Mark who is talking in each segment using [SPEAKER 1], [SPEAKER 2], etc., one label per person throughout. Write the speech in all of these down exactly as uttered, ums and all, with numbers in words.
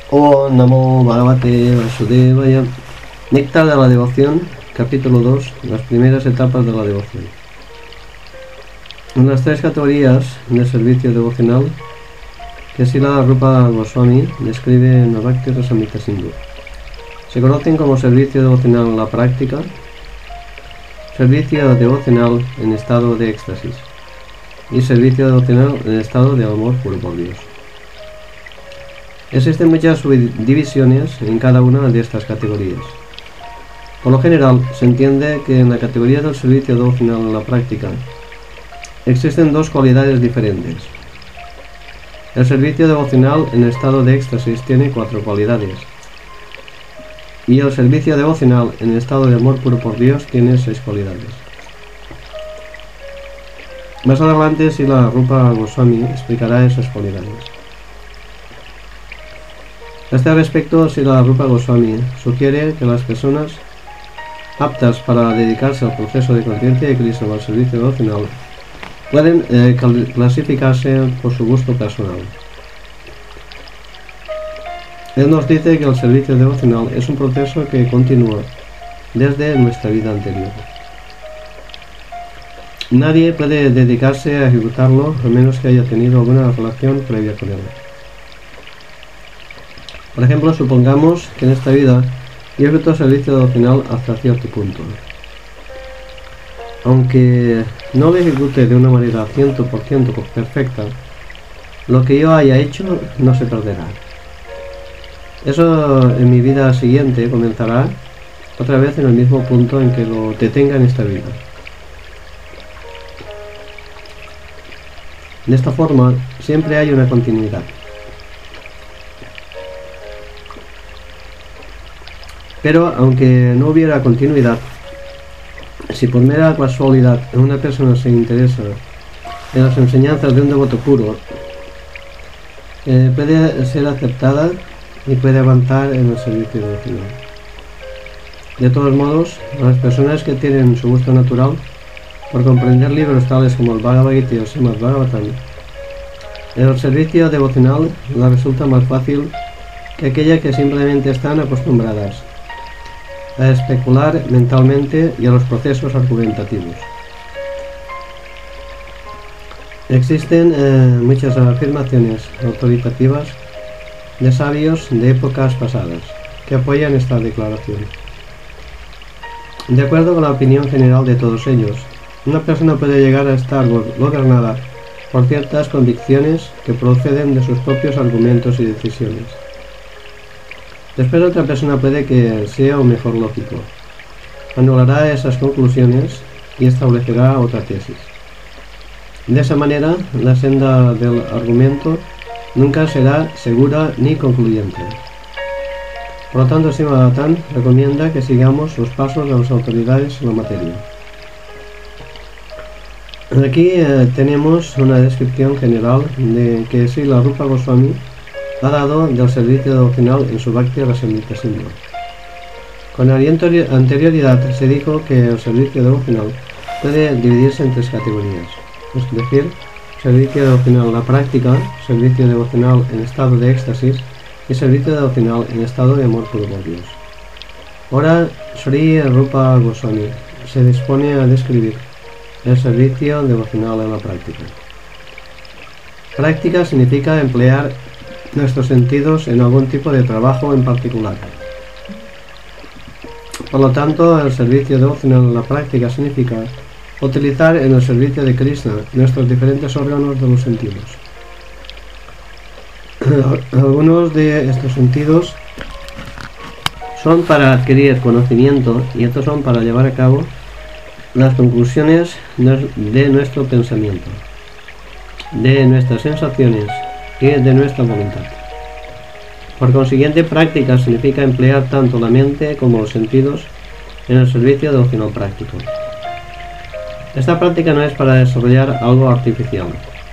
[SPEAKER 1] Om Namo Bhagavate Vasudevaya. Néctar de la devoción, capítulo dos, las primeras etapas de la devoción. En las tres categorías de servicio devocional que Srila Rupa Goswami describe en la Bhakti Rasamrita Sindhu, se conocen como servicio devocional en la práctica, servicio devocional en estado de éxtasis y servicio devocional en estado de amor puro por Dios. Existen muchas subdivisiones en cada una de estas categorías. Por lo general, se entiende que en la categoría del servicio devocional en la práctica existen dos cualidades diferentes. El servicio devocional en estado de éxtasis tiene cuatro cualidades, y el servicio devocional en estado de amor puro por Dios tiene seis cualidades. Más adelante, Srila Rupa Goswami explicará esas cualidades. A este respecto, Srila Rupa Goswami sugiere que las personas aptas para dedicarse al proceso de conciencia de Krishna o al servicio devocional pueden eh, clasificarse por su gusto personal. Él nos dice que el servicio devocional es un proceso que continúa desde nuestra vida anterior. Nadie puede dedicarse a ejecutarlo a menos que haya tenido alguna relación previa con él. Por ejemplo, supongamos que en esta vida yo ejecuto el servicio devocional hasta cierto punto. Aunque no lo ejecute de una manera cien por ciento perfecta, lo que yo haya hecho no se perderá. Eso en mi vida siguiente comenzará otra vez en el mismo punto en que lo detenga en esta vida. De esta forma, siempre hay una continuidad. Pero aunque no hubiera continuidad, si por mera casualidad una persona se interesa en las enseñanzas de un devoto puro, eh, puede ser aceptada y puede avanzar en el servicio devocional. De todos modos, las personas que tienen su gusto natural por comprender libros tales como el Bhagavad Gita y el Srimad Bhagavatam, el servicio devocional les resulta más fácil que aquella que simplemente están acostumbradas a especular mentalmente y a los procesos argumentativos. Existen eh, muchas afirmaciones autoritativas de sabios de épocas pasadas que apoyan esta declaración. De acuerdo con la opinión general de todos ellos, una persona puede llegar a estar gobernada por ciertas convicciones que proceden de sus propios argumentos y decisiones. Después otra persona puede que sea un mejor lógico, anulará esas conclusiones y establecerá otra tesis. De esa manera, la senda del argumento nunca será segura ni concluyente. Por lo tanto, Srimad Bhagavatam recomienda que sigamos los pasos de las autoridades en la materia. Aquí eh, tenemos una descripción general de que Srila Rupa Goswami ha dado del servicio devocional en su Bhakti Rasamrita Sindhu. Con anterioridad se dijo que el servicio devocional puede dividirse en tres categorías, es decir, servicio devocional en la práctica, servicio devocional en estado de éxtasis y servicio devocional en estado de amor puro por Dios. Ahora, Sri Rupa Goswami se dispone a describir el servicio devocional en la práctica. Práctica significa emplear nuestros sentidos en algún tipo de trabajo en particular. Por lo tanto, el servicio devocional en la práctica significa utilizar en el servicio de Krishna nuestros diferentes órganos de los sentidos. Algunos de estos sentidos son para adquirir conocimiento y otros son para llevar a cabo las conclusiones de nuestro pensamiento, de nuestras sensaciones y de nuestra voluntad. Por consiguiente, práctica significa emplear tanto la mente como los sentidos en el servicio devocional práctico. Esta práctica no es para desarrollar algo artificial.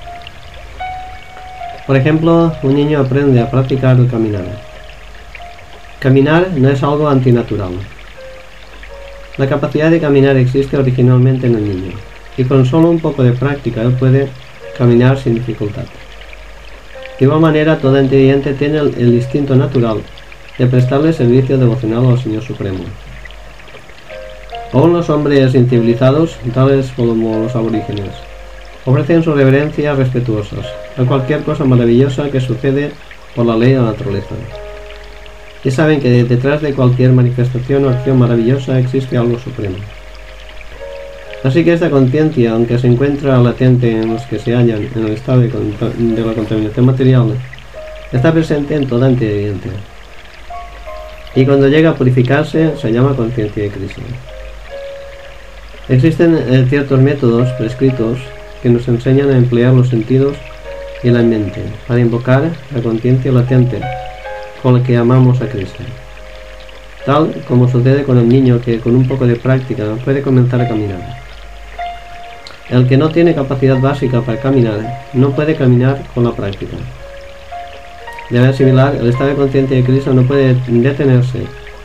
[SPEAKER 1] Por ejemplo, un niño aprende a practicar el caminar. Caminar no es algo antinatural. La capacidad de caminar existe originalmente en el niño, y con solo un poco de práctica él puede caminar sin dificultad. De igual manera, todo ente viviente tiene el, el instinto natural de prestarle servicio devocional al Señor Supremo. Aún los hombres incivilizados, tales como los aborígenes, ofrecen sus reverencias respetuosas a cualquier cosa maravillosa que sucede por la ley de la naturaleza. Y saben que detrás de cualquier manifestación o acción maravillosa existe algo supremo. Así que esta conciencia, aunque se encuentra latente en los que se hallan en el estado de, de la contaminación material, está presente en toda entidad viviente. Y cuando llega a purificarse, se llama conciencia de Krishna. Existen eh, ciertos métodos prescritos que nos enseñan a emplear los sentidos y la mente para invocar la conciencia latente con la que amamos a Krishna. Tal como sucede con el niño que con un poco de práctica puede comenzar a caminar. El que no tiene capacidad básica para caminar no puede caminar con la práctica. De manera similar, el estado de conciencia de Krishna no puede detenerse,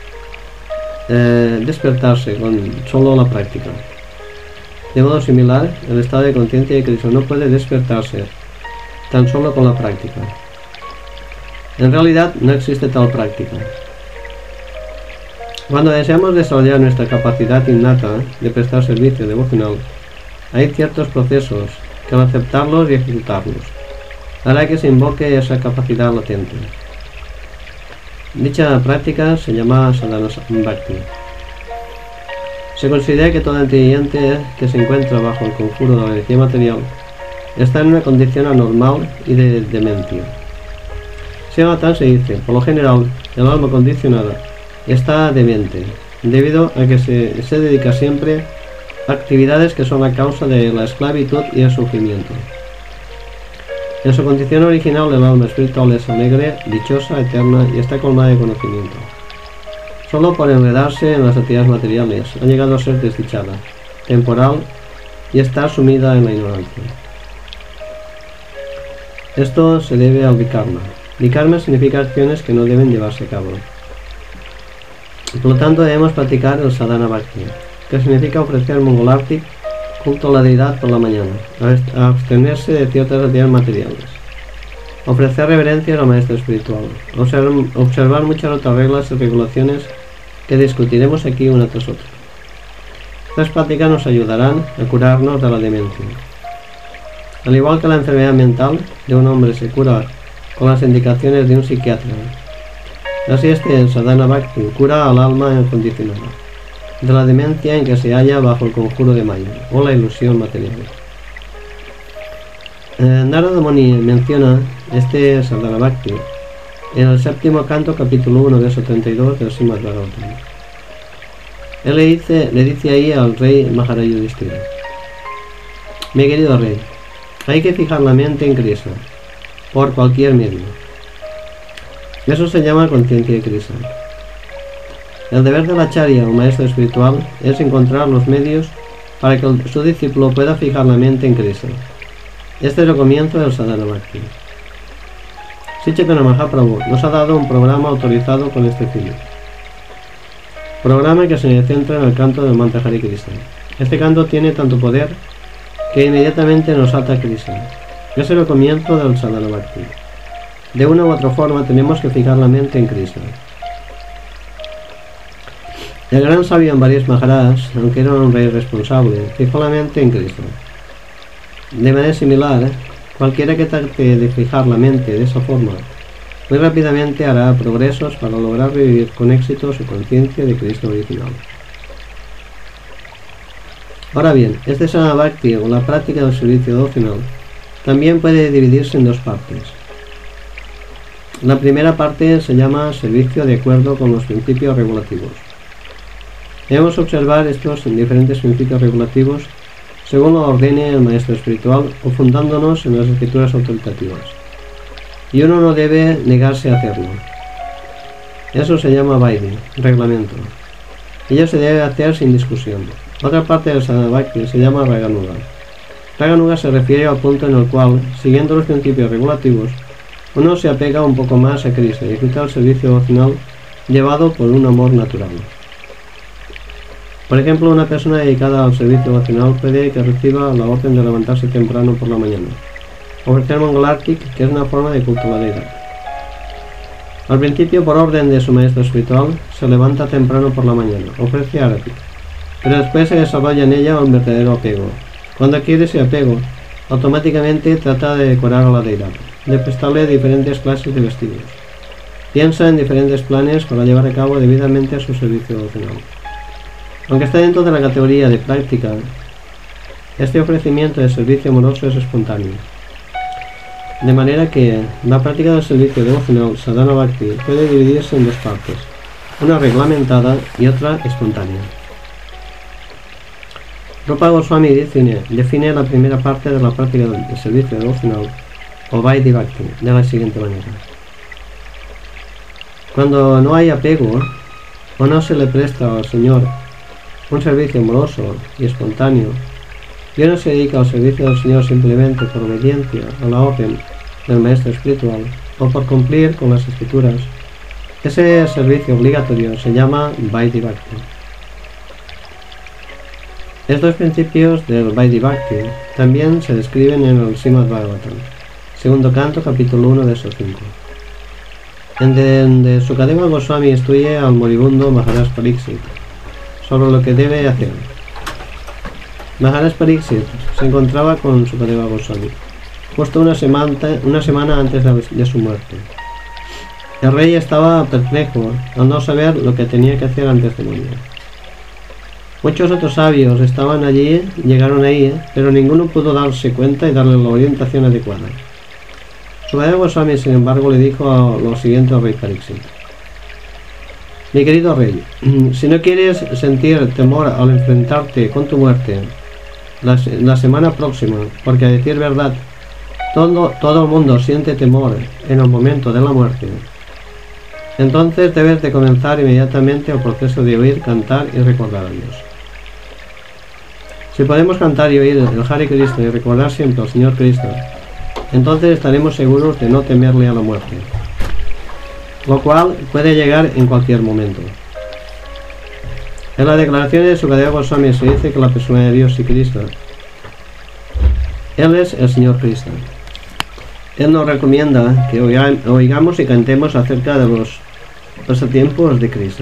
[SPEAKER 1] eh, despertarse con solo la práctica. De modo similar, el estado de conciencia de Krishna no puede despertarse tan solo con la práctica. En realidad, no existe tal práctica. Cuando deseamos desarrollar nuestra capacidad innata de prestar servicio devocional, hay ciertos procesos que al aceptarlos y ejecutarlos, hará que se invoque esa capacidad latente. Dicha práctica se llama sadhana bhakti. Se considera que todo ente que se encuentra bajo el conjuro de la energía material está en una condición anormal y de demencia. Tan se dice, por lo general, el alma condicionada está demente, debido a que se, se dedica siempre a actividades que son la causa de la esclavitud y el sufrimiento. En su condición original, el alma espiritual es alegre, dichosa, eterna y está colmada de conocimiento. Solo por enredarse en las actividades materiales ha llegado a ser desdichada, temporal y está sumida en la ignorancia. Esto se debe al vikarma. Vikarma significa acciones que no deben llevarse a cabo. Por lo tanto, debemos practicar el sadhana bhakti, que significa ofrecer mongolarti, culto a la deidad por la mañana, a abstenerse de ciertas actividades materiales, ofrecer reverencias al maestro espiritual, observar, observar muchas otras reglas y regulaciones que discutiremos aquí una tras otra. Estas prácticas nos ayudarán a curarnos de la demencia. Al igual que la enfermedad mental de un hombre se cura con las indicaciones de un psiquiatra, así este sadhana bhakti cura al alma incondicionada de la demencia en que se halla bajo el conjuro de Maya o la ilusión material. Eh, Narada Muni menciona este sadhana bhakti en el séptimo canto, capítulo uno, verso treinta y dos del Srimad Bhagavatam. Él le dice, le dice ahí al rey Maharaj Yudhishthira: mi querido rey, hay que fijar la mente en Krishna por cualquier medio. Eso se llama conciencia de Krishna. El deber del acharya o maestro espiritual es encontrar los medios para que su discípulo pueda fijar la mente en Krishna. Este es el comienzo del sadhana bhakti. Sri Chaitanya Mahaprabhu nos ha dado un programa autorizado con este fin. Programa que se centra en el canto del mantra Hare Krishna. Este canto tiene tanto poder que inmediatamente nos ata a Krishna. Es el comienzo del sadhana bhakti. De una u otra forma tenemos que fijar la mente en Krishna. El gran sabio Ambarish Maharaj, aunque era un rey responsable, fijó la mente en Krishna. De manera similar, cualquiera que trate de fijar la mente de esa forma, muy rápidamente hará progresos para lograr vivir con éxito su conciencia de Krishna original. Ahora bien, este sadhana bhakti o la práctica del servicio devocional también puede dividirse en dos partes. La primera parte se llama servicio de acuerdo con los principios regulativos. Debemos observar estos diferentes principios regulativos según lo ordene el maestro espiritual o fundándonos en las escrituras autoritativas. Y uno no debe negarse a hacerlo. Eso se llama vaidhi, reglamento. Ello se debe hacer sin discusión. Otra parte del sadhana bhakti se llama raganuga. Raganuga se refiere al punto en el cual, siguiendo los principios regulativos, uno se apega un poco más a Krishna y ejecuta el servicio devocional llevado por un amor natural. Por ejemplo, una persona dedicada al servicio devocional puede que reciba la orden de levantarse temprano por la mañana, ofrecer Mangalartik, que es una forma de culto a la deidad. Al principio, por orden de su maestro espiritual, se levanta temprano por la mañana, ofrece Aratik, pero después se desarrolla en ella un verdadero apego. Cuando adquiere ese apego, automáticamente trata de decorar a la deidad, de prestarle diferentes clases de vestidos. Piensa en diferentes planes para llevar a cabo debidamente su servicio devocional. Aunque está dentro de la categoría de práctica, este ofrecimiento de servicio amoroso es espontáneo. De manera que la práctica del servicio devocional sadhana bhakti puede dividirse en dos partes, una reglamentada y otra espontánea. Rupa Goswami define, define la primera parte de la práctica del servicio devocional o Vaidhi Bhakti de la siguiente manera. Cuando no hay apego o no se le presta al Señor un servicio amoroso y espontáneo, y uno se dedica al servicio del Señor simplemente por obediencia a la orden del maestro espiritual o por cumplir con las escrituras, ese servicio obligatorio se llama Vaidhi Bhakti. Estos principios del Vaidhi Bhakti también se describen en el Srimad Bhagavatam, segundo canto, capítulo uno, verso cinco, en donde Sukadeva Goswami instruye al moribundo Maharaj Pariksit sobre lo que debe hacer. Maharaj Pariksit se encontraba con Sukadeva Goswami justo una semana, una semana antes de, de su muerte. El rey estaba perplejo al no saber lo que tenía que hacer antes de morir. Muchos otros sabios estaban allí, llegaron ahí, pero ninguno pudo darse cuenta y darle la orientación adecuada. Sukadeva Goswami, sin embargo, le dijo lo siguiente al rey Pariksit: mi querido rey, si no quieres sentir temor al enfrentarte con tu muerte la, la semana próxima, porque a decir verdad, todo, todo el mundo siente temor en el momento de la muerte, entonces debes de comenzar inmediatamente el proceso de oír, cantar y recordar a Dios. Si podemos cantar y oír el Hare Krishna y recordar siempre al Señor Cristo, entonces estaremos seguros de no temerle a la muerte, lo cual puede llegar en cualquier momento. En la declaración de Sukadeva Goswami se dice que la persona de Dios y Krishna, Él es el Señor Krishna. Él nos recomienda que oigamos y cantemos acerca de los pasatiempos de Krishna.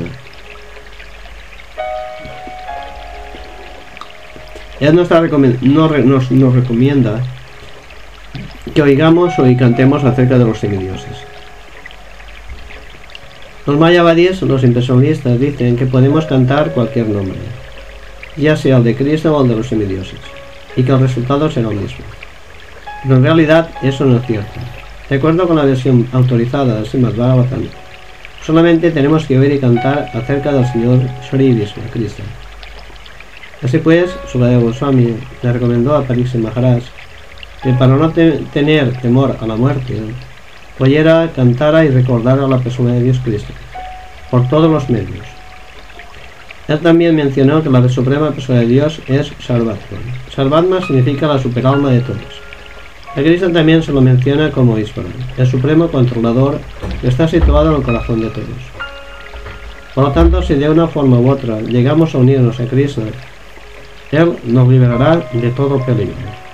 [SPEAKER 1] Él nos, nos, nos recomienda que oigamos y cantemos acerca de los semidioses. Los mayavadis, los impersonalistas, dicen que podemos cantar cualquier nombre, ya sea el de Krishna o el de los semidioses, y que el resultado será el mismo. Pero en realidad eso no es cierto. De acuerdo con la versión autorizada del Srimad Bhagavatam, solamente tenemos que oír y cantar acerca del Señor Shri Vishnu, Krishna. Así pues, Sukadeva Goswami le recomendó a Pariksit Maharaj que para no te tener temor a la muerte, oyera, cantara y recordara a la persona de Dios Cristo, por todos los medios. Él también mencionó que la suprema persona de Dios es Sarvatma. Sarvatma significa la superalma de todos. A Krishna también se lo menciona como Ishvara, el supremo controlador que está situado en el corazón de todos. Por lo tanto, si de una forma u otra llegamos a unirnos a Krishna, Él nos liberará de todo peligro.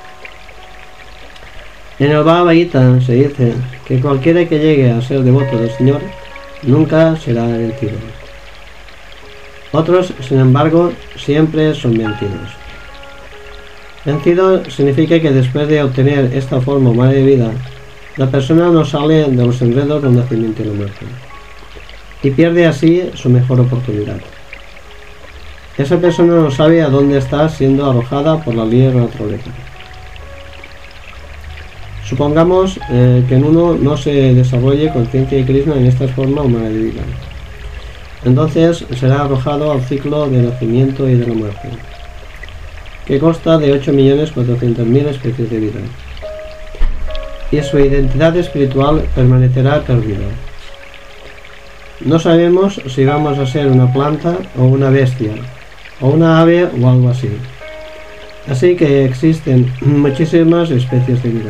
[SPEAKER 1] En el Bhagavad Gita se dice que cualquiera que llegue a ser devoto del Señor nunca será vencido. Otros, sin embargo, siempre son vencidos. Vencido significa que después de obtener esta forma humana de vida, la persona no sale de los enredos del nacimiento y la muerte, y pierde así su mejor oportunidad. Esa persona no sabe a dónde está siendo arrojada por la ley de la naturaleza. Supongamos eh, que en uno no se desarrolle conciencia de Krishna en esta forma humana de vida. Entonces será arrojado al ciclo de nacimiento y de la muerte, que consta de ocho millones cuatrocientas mil especies de vida, y su identidad espiritual permanecerá perdida. No sabemos si vamos a ser una planta o una bestia, o una ave o algo así. Así que existen muchísimas especies de vida.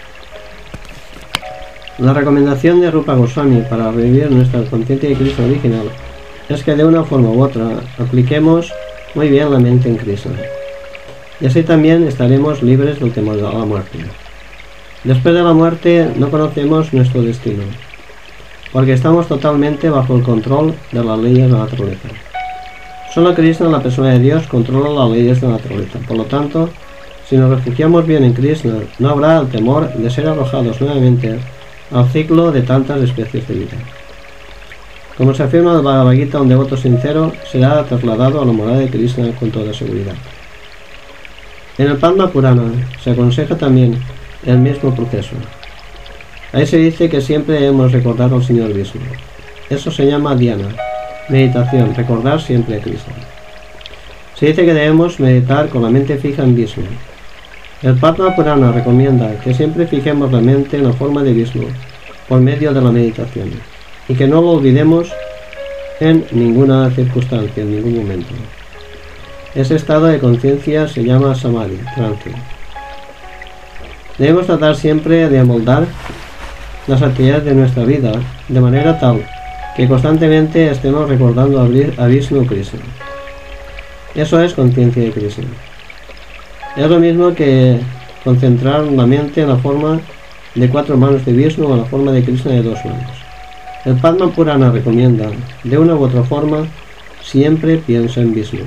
[SPEAKER 1] La recomendación de Rupa Goswami para revivir nuestra conciencia de Krishna original es que de una forma u otra apliquemos muy bien la mente en Krishna, y así también estaremos libres del temor a la muerte. Después de la muerte no conocemos nuestro destino, porque estamos totalmente bajo el control de las leyes de la naturaleza. Solo Krishna, la persona de Dios, controla las leyes de la naturaleza. Por lo tanto, si nos refugiamos bien en Krishna, no habrá el temor de ser arrojados nuevamente al ciclo de tantas especies de vida. Como se afirma en el Bhagavad Gita, un devoto sincero será trasladado a la morada de Krishna con toda seguridad. En el Padma Purana se aconseja también el mismo proceso. Ahí se dice que siempre debemos recordar al Señor Vishnu. Eso se llama dhyana, meditación, recordar siempre a Krishna. Se dice que debemos meditar con la mente fija en Vishnu. El Padma Purana recomienda que siempre fijemos la mente en la forma de Vishnu por medio de la meditación y que no lo olvidemos en ninguna circunstancia, en ningún momento. Ese estado de conciencia se llama samadhi, trance. Debemos tratar siempre de amoldar las actividades de nuestra vida de manera tal que constantemente estemos recordando a Vishnu Krishna. Eso es conciencia de Krishna. Es lo mismo que concentrar la mente en la forma de cuatro manos de Vishnu o en la forma de Krishna de dos manos. El Padma Purana recomienda, de una u otra forma, siempre piensa en Vishnu.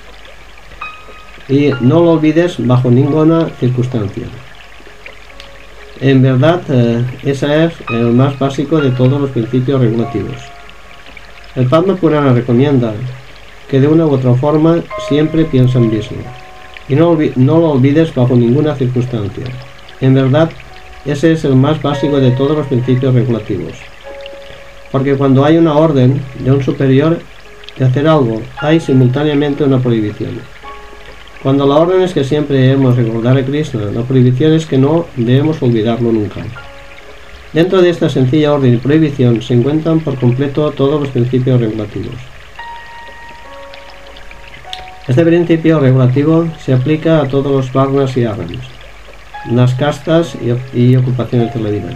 [SPEAKER 1] Y no lo olvides bajo ninguna circunstancia. En verdad, eh, ese es el más básico de todos los principios regulativos. El Padma Purana recomienda que de una u otra forma siempre piensa en Vishnu. Y no, no lo olvides bajo ninguna circunstancia. En verdad, ese es el más básico de todos los principios regulativos. Porque cuando hay una orden de un superior de hacer algo, hay simultáneamente una prohibición. Cuando la orden es que siempre debemos recordar a Krishna, la prohibición es que no debemos olvidarlo nunca. Dentro de esta sencilla orden y prohibición se encuentran por completo todos los principios regulativos. Este principio regulativo se aplica a todos los varnas y arams, las castas y, y ocupaciones de la vida.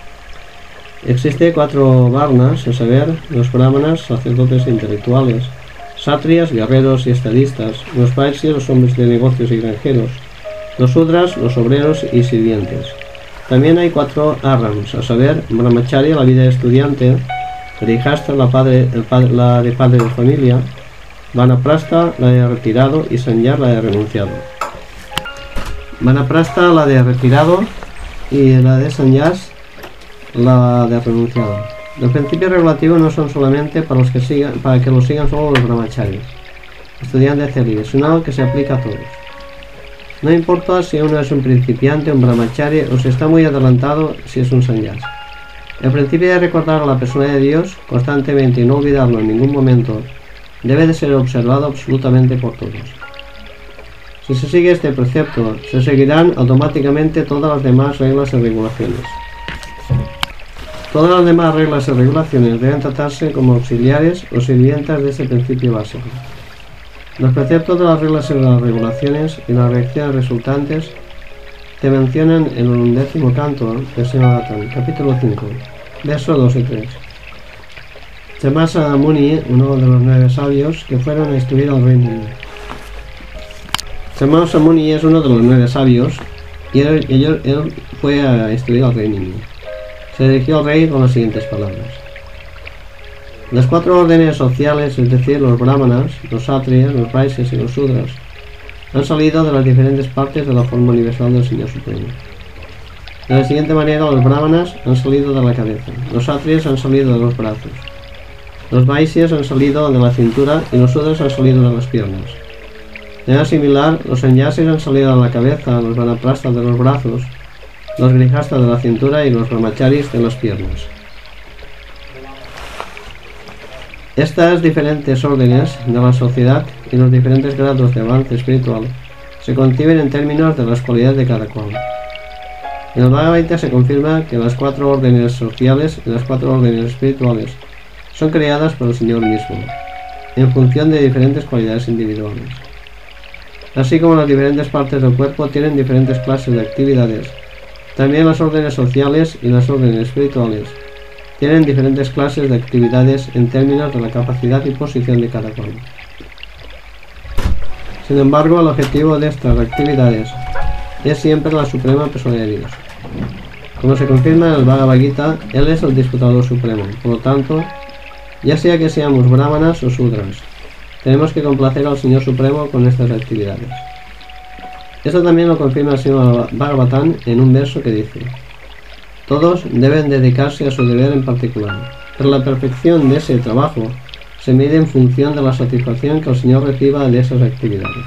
[SPEAKER 1] Existen cuatro varnas, a saber, los brahmanas, sacerdotes e intelectuales, sátriyas, guerreros y estadistas, los vaishyas, los hombres de negocios y granjeros, los sudras, los obreros y sirvientes. También hay cuatro arams, a saber, brahmacharya, la vida de estudiante, grihastha, la, padre, el padre, la de padre de familia, vanaprastha, la de retirado, y sanyas, la de renunciado. Vanaprastha, la de retirado, y la de sanyas, la de renunciado. Los principios regulativos no son solamente para los que sigan, para que los sigan solo los brahmacharis, estudiantes célibes, sino que se aplica a todos. No importa si uno es un principiante, un brahmachari, o si está muy adelantado, si es un sanyas. El principio de recordar a la persona de Dios constantemente y no olvidarlo en ningún momento debe de ser observado absolutamente por todos. Si se sigue este precepto, se seguirán automáticamente todas las demás reglas y regulaciones. Todas las demás reglas y regulaciones deben tratarse como auxiliares o sirvientas de ese principio básico. Los preceptos de las reglas y las regulaciones y las reacciones resultantes se mencionan en el undécimo canto de Srimad-Bhagavatam, capítulo cinco, versos dos y tres. Chamasa Muni, uno de los nueve sabios que fueron a instruir al rey Nini. Chamasa Muni es uno de los nueve sabios y él, él, él fue a instruir al rey Nini. Se dirigió al rey con las siguientes palabras. Las cuatro órdenes sociales, es decir, los brahmanas, los satriyas, los vaishyas y los sudras, han salido de las diferentes partes de la forma universal del Señor Supremo. De la siguiente manera, los brahmanas han salido de la cabeza, los satriyas han salido de los brazos, los vaishyas han salido de la cintura y los sudras han salido de las piernas. De manera similar, los sannyasis han salido de la cabeza, los vanaprasthas de los brazos, los grihasthas de la cintura y los brahmacharis de las piernas. Estas diferentes órdenes de la sociedad y los diferentes grados de avance espiritual se conciben en términos de las cualidades de cada cual. En el Bhagavad Gita se confirma que las cuatro órdenes sociales y las cuatro órdenes espirituales son creadas por el Señor mismo, en función de diferentes cualidades individuales. Así como las diferentes partes del cuerpo tienen diferentes clases de actividades, también las órdenes sociales y las órdenes espirituales tienen diferentes clases de actividades en términos de la capacidad y posición de cada cual. Sin embargo, el objetivo de estas actividades es siempre la suprema persona de Dios. Como se confirma en el Bhagavad Gita, él es el disputador supremo. Por lo tanto, ya sea que seamos brahmanas o sudras, tenemos que complacer al Señor Supremo con estas actividades. Esto también lo confirma el Señor Bhagavatam en un verso que dice: todos deben dedicarse a su deber en particular, pero la perfección de ese trabajo se mide en función de la satisfacción que el Señor reciba de esas actividades.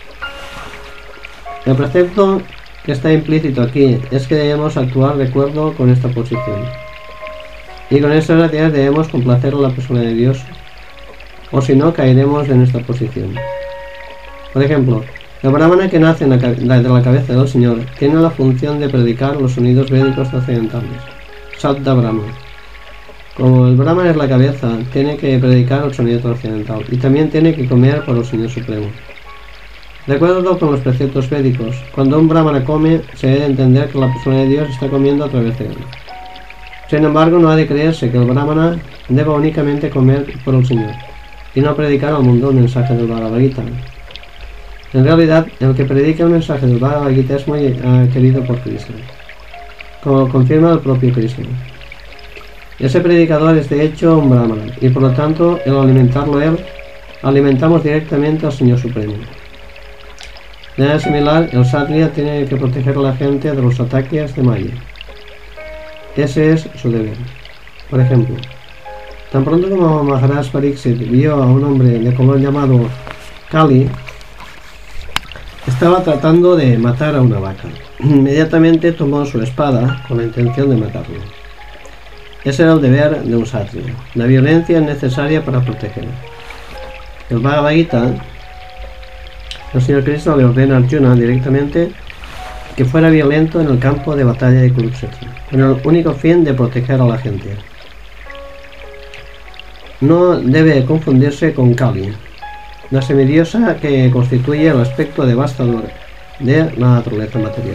[SPEAKER 1] El precepto que está implícito aquí es que debemos actuar de acuerdo con esta posición, y con estas actividades debemos complacer a la persona de Dios, o si no caeremos en esta posición. Por ejemplo, el brahmana que nace en la, de la cabeza del Señor tiene la función de predicar los sonidos védicos trascendentales, Sabda Brahma. Como el brahmana es la cabeza, tiene que predicar el sonido trascendental y también tiene que comer por el Señor Supremo. De acuerdo con los preceptos védicos, cuando un brahmana come, se debe entender que la persona de Dios está comiendo a través de él. Sin embargo, no ha de creerse que el brahmana deba únicamente comer por el Señor y no predicar al mundo el mensaje del Bhagavad Gita. En realidad, el que predica el mensaje del Bhagavad Gita es muy uh, querido por Krishna, como confirma el propio Krishna. Ese predicador es de hecho un brahmana, y por lo tanto, al alimentarlo él, alimentamos directamente al Señor Supremo. De manera similar, el Kshatriya tiene que proteger a la gente de los ataques de Maya. Ese es su deber. Por ejemplo, tan pronto como Maharaj Pariksit vio a un hombre de color llamado Kali, estaba tratando de matar a una vaca. Inmediatamente tomó su espada con la intención de matarlo. Ese era el deber de un Kshatriya. La violencia es necesaria para proteger. El Bhagavad Gita, el Señor Krishna le ordena a Arjuna directamente que fuera violento en el campo de batalla de Kurukshetra, con el único fin de proteger a la gente. No debe confundirse con Kali, la semidiosa que constituye el aspecto devastador de la naturaleza material.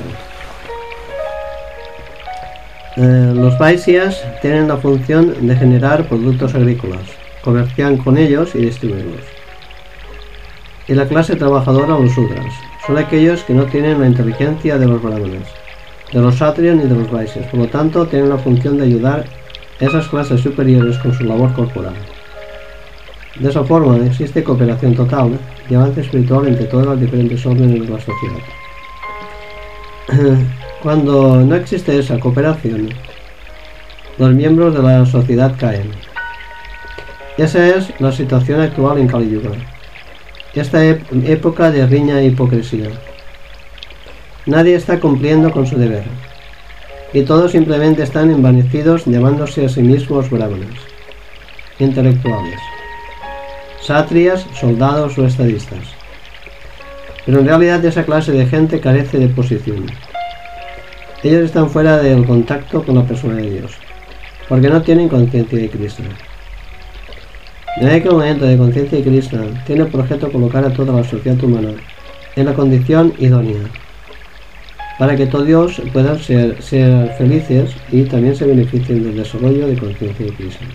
[SPEAKER 1] Eh, los Vaisyas tienen la función de generar productos agrícolas, comercian con ellos y distribuirlos. Y la clase trabajadora, los Sudras, son aquellos que no tienen la inteligencia de los brahmanas, de los Kshatriyas ni de los Vaisyas, por lo tanto tienen la función de ayudar a esas clases superiores con su labor corporal. De esa forma existe cooperación total y avance espiritual entre todas las diferentes órdenes de la sociedad. Cuando no existe esa cooperación, los miembros de la sociedad caen. Esa es la situación actual en Kali Yuga, esta ep época de riña e hipocresía. Nadie está cumpliendo con su deber, y todos simplemente están envanecidos llamándose a sí mismos brahmanas, intelectuales, kshatriyas, soldados o estadistas. Pero en realidad esa clase de gente carece de posición. Ellos están fuera del contacto con la persona de Dios, porque no tienen conciencia de Krishna. De ahí que el movimiento de conciencia de Krishna tiene por objeto colocar a toda la sociedad humana en la condición idónea, para que todos puedan ser, ser felices y también se beneficien del desarrollo de conciencia de Krishna.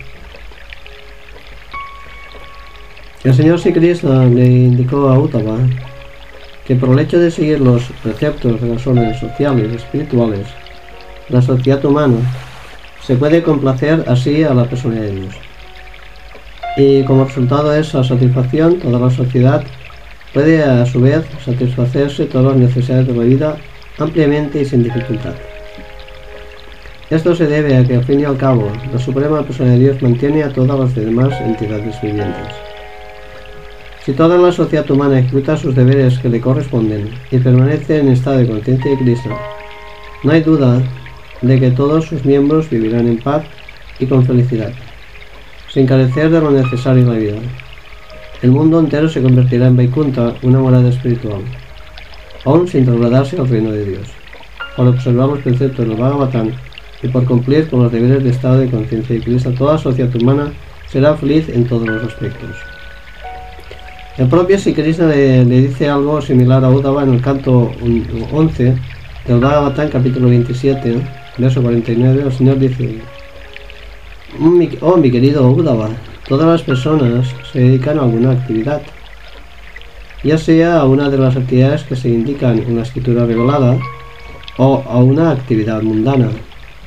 [SPEAKER 1] El Señor Sri Krishna le indicó a Uddhava que por el hecho de seguir los preceptos de las órdenes sociales y espirituales, la sociedad humana se puede complacer así a la persona de Dios. Y como resultado de esa satisfacción, toda la sociedad puede a su vez satisfacerse todas las necesidades de la vida ampliamente y sin dificultad. Esto se debe a que al fin y al cabo la suprema persona de Dios mantiene a todas las demás entidades vivientes. Si toda la sociedad humana ejecuta sus deberes que le corresponden y permanece en estado de conciencia de Krishna, no hay duda de que todos sus miembros vivirán en paz y con felicidad, sin carecer de lo necesario en la vida. El mundo entero se convertirá en Vaikuntha, una morada espiritual, aún sin trasladarse al reino de Dios, por observar los preceptos del Bhagavatam y por cumplir con los deberes de estado de conciencia de Krishna. Toda sociedad humana será feliz en todos los aspectos. El propio Sri Krishna le, le dice algo similar a Uddhava en el canto once del Bhagavatam, capítulo veintisiete, verso cuarenta y nueve. El Señor dice: oh mi querido Uddhava, todas las personas se dedican a alguna actividad, ya sea a una de las actividades que se indican en la escritura revelada o a una actividad mundana.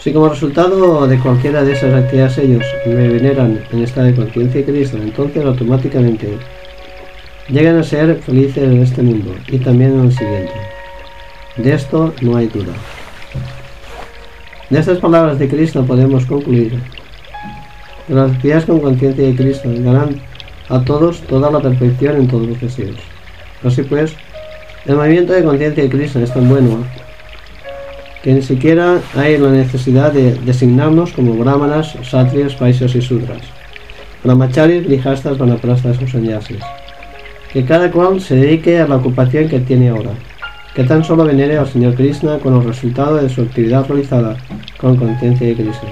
[SPEAKER 1] Si como resultado de cualquiera de esas actividades ellos me veneran en estado de conciencia de Cristo, entonces automáticamente llegan a ser felices en este mundo y también en el siguiente. De esto no hay duda. De estas palabras de Cristo podemos concluir que las actividades con conciencia de Cristo darán a todos toda la perfección en todos los deseos. Así pues, el movimiento de conciencia de Cristo es tan bueno que ni siquiera hay la necesidad de designarnos como brahmanas, satrias, vaishyas y sudras, brahmacharis, grihastas, vanaprastas o sannyasis. Que cada cual se dedique a la ocupación que tiene ahora, que tan solo venere al Señor Krishna con el resultado de su actividad realizada con conciencia de Krishna.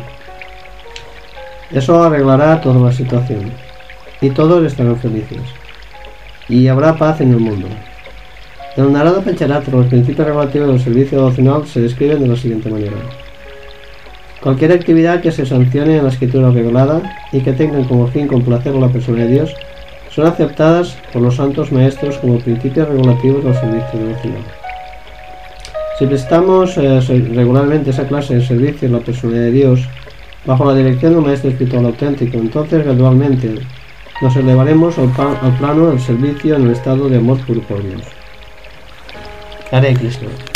[SPEAKER 1] Eso arreglará toda la situación, y todos estarán felices, y habrá paz en el mundo. En el Narada Pancharatra, los principios regulativos del servicio devocional se describen de la siguiente manera. Cualquier actividad que se sancione en la escritura revelada y que tenga como fin complacer a la persona de Dios son aceptadas por los santos maestros como principios regulativos del servicio devocional. Si prestamos eh, regularmente esa clase de servicio a la persona de Dios bajo la dirección de un maestro espiritual auténtico, entonces gradualmente nos elevaremos al, al plano del servicio en el estado de amor puro por Dios. Hare Krishna.